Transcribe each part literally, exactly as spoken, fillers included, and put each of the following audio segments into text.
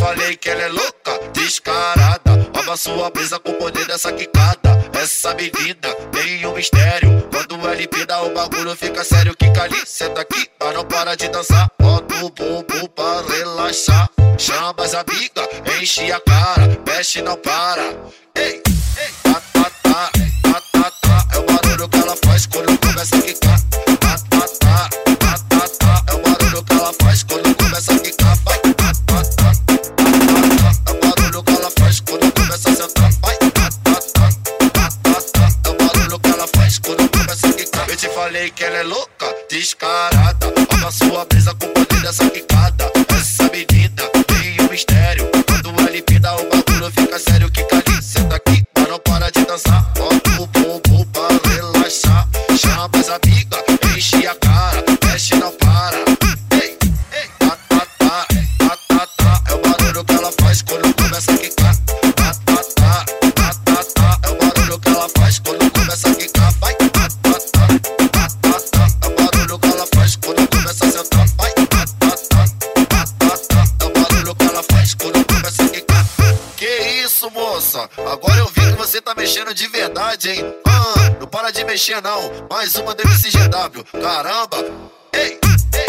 falei que ela é louca, descarada. Rouba sua brisa com o poder dessa quicada. Essa menina tem um mistério. Quando o L P dá o bagulho fica sério. Quica ali, senta aqui, mas não para de dançar. Bota o bumbum pra relaxar. Chama as amigas, enche a cara. Mexe, não para. Ei, ei, tá, tá, tá, tá, tá, tá. É o barulho que ela faz quando começa a quicar. Tá, tá, tá, tá, tá, tá. É o barulho que ela faz quando começa a quicar. Vai, tá, tá, tá, tá, tá. É o barulho que ela faz quando começa a sentar. Vai, tá, tá, tá, tá, tá, tá. É o barulho que ela faz quando começa a quicar. Eu te falei que ela é louca, descarada. Rouba sua brisa com o poder dessa quicada. Essa menina tem um mistério. Quando o L P dá o bagulho fica sério. Quica ali, senta aqui, mas não para de dançar. Bota o bumbum pra relaxar. Chama as amigas, enche a cara. Mexe, não para. Ei, ei, tá, tá, tá, tá, tá, tá. É o barulho que ela faz quando começa a quicar. Tá, tá, tá, tá, tá, tá. É o barulho que ela faz quando começa a quicar. Vai, tá, tá, tá, tá, tá, tá. É o barulho que ela faz quando começa a sentar. Vai, tá, tá, tá, tá, tá, tá. É o barulho que ela faz quando começa a quicar. Que isso, moça? Agora eu vi que você tá mexendo de verdade, hein? Ah, não para de mexer não. Mais uma do M C G W. Caramba! Ei, ei,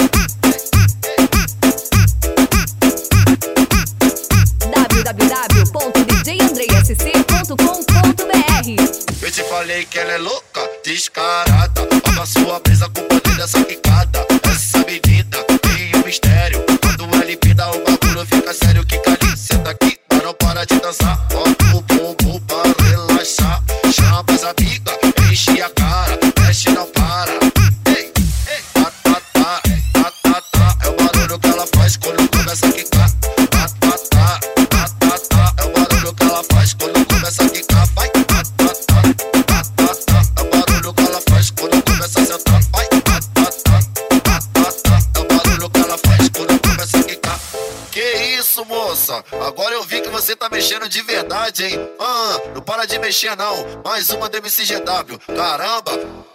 w w w ponto d j andrei s c ponto com ponto b r. eu te falei que ela é louca, descarada. Rouba sua brisa com o poder dessa quicada. Essa menina tem um mistério. Quando o L P dá o bagulho fica sério. Quica ali, senta aqui, mas não para de dançar. Bota o bumbum pra relaxar. Chama as amigas, enche a cara. Mexe, não para. Ei, ei, tá, tá, tá, tá, tá, tá. É o barulho que ela faz quando começa a quicar. Tá, tá, tá, tá, tá, tá. É o barulho que ela faz quando começa a quicar. Vai, tá, tá, tá, tá, tá, tá. É o barulho que ela faz quando começa a sentar. Vai, tá, tá, tá, tá, tá, tá. É o barulho que ela faz quando começa a quicar. Que isso, moça? Agora eu vi que você tá mexendo de verdade, hein? Ah, não para de mexer não. Mais uma do M C G W. Caramba!